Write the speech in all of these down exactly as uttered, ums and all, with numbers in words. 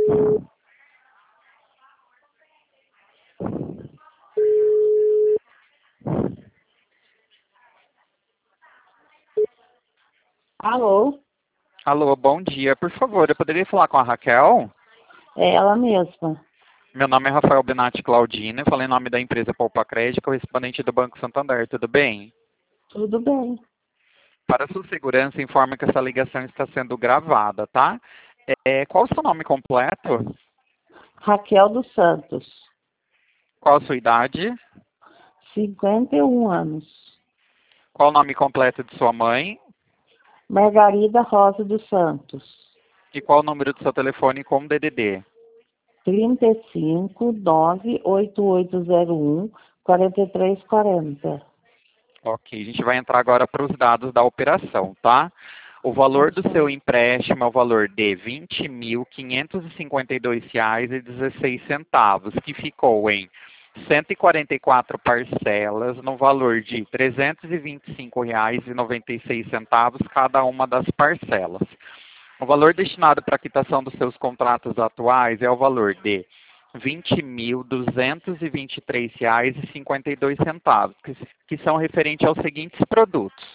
Alô? Alô, bom dia. Por favor, eu poderia falar com a Raquel? É ela mesma. Meu nome é Rafael Benatti Claudino, eu falei em nome da empresa Poupa Crédito, correspondente do Banco Santander, tudo bem? Tudo bem. Para sua segurança, informe que essa ligação está sendo gravada, tá? É, qual o seu nome completo? Raquel dos Santos, Qual a sua idade? cinquenta e um anos. Qual o nome completo de sua mãe? Margarida Rosa dos Santos, E qual o número do seu telefone com D D D? trinta e cinco, nove oito oito zero um, quarenta e três quarenta. Ok, a gente vai entrar agora para os dados da operação, tá? O valor do seu empréstimo é o valor de vinte mil quinhentos e cinquenta e dois reais e dezesseis centavos, que ficou em cento e quarenta e quatro parcelas no valor de trezentos e vinte e cinco reais e noventa e seis centavos cada uma das parcelas. O valor destinado para a quitação dos seus contratos atuais é o valor de vinte mil duzentos e vinte e três reais e cinquenta e dois centavos, que, que são referentes aos seguintes produtos.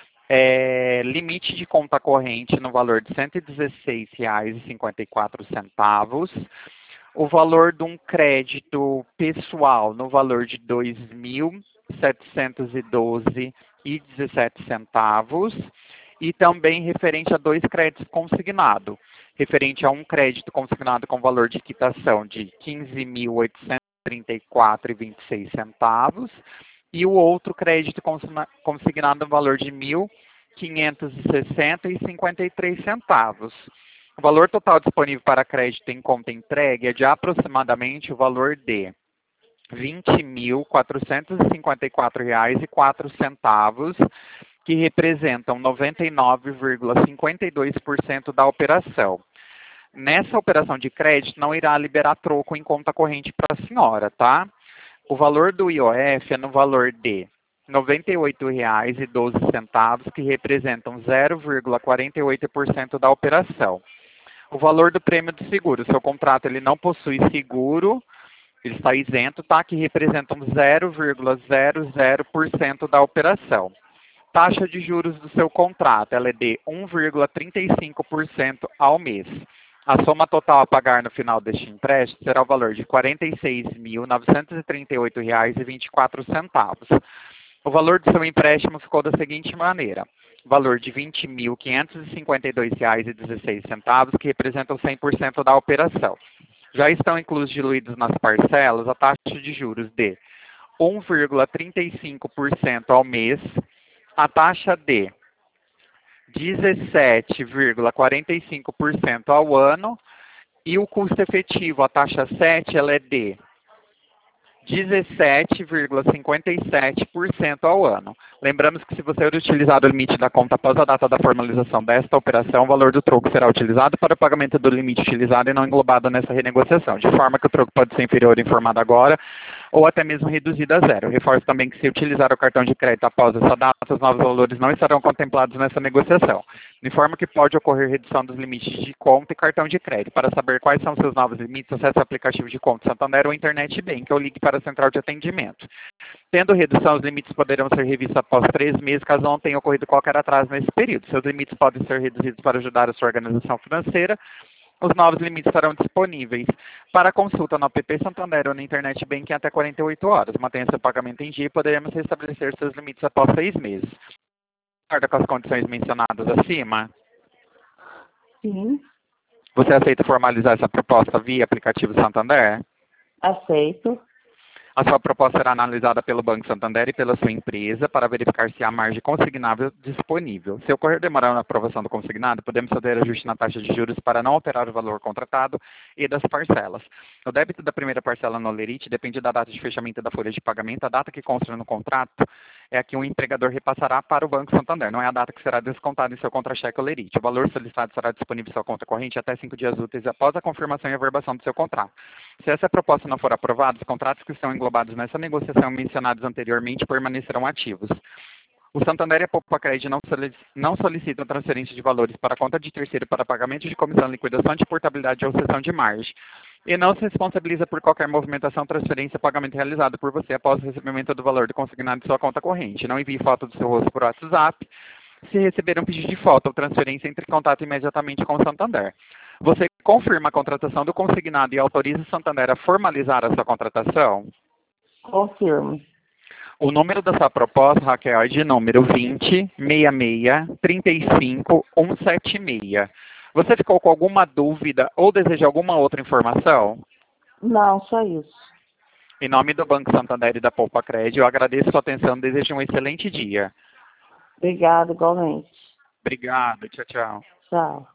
É, limite de conta corrente no valor de cento e dezesseis reais e cinquenta e quatro centavos, o valor de um crédito pessoal no valor de dois mil setecentos e doze reais e dezessete centavos, e também referente a dois créditos consignados, referente a um crédito consignado com valor de quitação de quinze mil oitocentos e trinta e quatro reais e vinte e seis centavos, e o outro crédito consignado no valor de mil quinhentos e sessenta reais e cinquenta e três centavos. O valor total disponível para crédito em conta entregue é de aproximadamente o valor de vinte mil quatrocentos e cinquenta e quatro reais e quatro centavos, que representam noventa e nove vírgula cinquenta e dois por cento da operação. Nessa operação de crédito não irá liberar troco em conta corrente para a senhora, tá? O valor do I O F é no valor de noventa e oito reais e doze centavos, que representam zero vírgula quarenta e oito por cento da operação. O valor do prêmio do seguro, seu contrato ele não possui seguro, ele está isento, tá? Que representam zero vírgula zero zero por cento da operação. Taxa de juros do seu contrato, ela é de um vírgula trinta e cinco por cento ao mês. A soma total a pagar no final deste empréstimo será o valor de quarenta e seis mil novecentos e trinta e oito reais e vinte e quatro centavos. O valor do seu empréstimo ficou da seguinte maneira: valor de vinte mil quinhentos e cinquenta e dois reais e dezesseis centavos, que representam cem por cento da operação. Já estão inclusos diluídos nas parcelas a taxa de juros de um vírgula trinta e cinco por cento ao mês, a taxa de dezessete vírgula quarenta e cinco por cento ao ano, e o custo efetivo, a taxa sete, ela é de dezessete vírgula cinquenta e sete por cento ao ano. Lembramos que se você utilizar o limite da conta após a data da formalização desta operação, o valor do troco será utilizado para o pagamento do limite utilizado e não englobado nessa renegociação, de forma que o troco pode ser inferior informado agora ou até mesmo reduzido a zero. Reforço também que se utilizar o cartão de crédito após essa data, os novos valores não estarão contemplados nessa negociação. Informa que pode ocorrer redução dos limites de conta e cartão de crédito. Para saber quais são seus novos limites, acesse o aplicativo de conta Santander ou Internet Bank, ou ligue para a central de atendimento. Tendo redução, os limites poderão ser revistos após três meses, caso não tenha ocorrido qualquer atraso nesse período. Seus limites podem ser reduzidos para ajudar a sua organização financeira. Os novos limites estarão disponíveis para consulta no app Santander ou na Internet Bank em até quarenta e oito horas. Mantenha seu pagamento em dia e poderemos restabelecer seus limites após seis meses. Concorda com as condições mencionadas acima? Sim, Você aceita formalizar essa proposta via aplicativo Santander? aceito. A sua proposta será analisada pelo Banco Santander e pela sua empresa para verificar se há margem consignável disponível. Se ocorrer demora na aprovação do consignado, podemos fazer ajuste na taxa de juros para não alterar o valor contratado e das parcelas. O débito da primeira parcela no Lerite depende da data de fechamento da folha de pagamento. A data que consta no contrato é a que o empregador repassará para o Banco Santander, não é a data que será descontada em seu contra-cheque ou Lerite. O valor solicitado será disponível em sua conta corrente até cinco dias úteis após a confirmação e averbação do seu contrato. Se essa proposta não for aprovada, os contratos que estão englobados nessa negociação mencionados anteriormente permanecerão ativos. O Santander e a Poupa-Cred não, solic não solicitam transferência de valores para a conta de terceiro para pagamento de comissão, liquidação de portabilidade ou cessão de margem. E não se responsabiliza por qualquer movimentação, transferência ou pagamento realizado por você após o recebimento do valor do consignado em sua conta corrente. Não envie foto do seu rosto por WhatsApp. Se receber um pedido de foto ou transferência, entre em contato imediatamente com o Santander. Você confirma a contratação do consignado e autoriza o Santander a formalizar a sua contratação? Confirmo. O número da sua proposta, Raquel, é de número vinte, sessenta e seis, trinta e cinco, cento e setenta e seis. Você ficou com alguma dúvida ou deseja alguma outra informação? Não, só isso. Em nome do Banco Santander e da Poupa-Cred, eu agradeço a sua atenção e desejo um excelente dia. Obrigada, igualmente. Obrigado. Tchau, tchau. Tchau.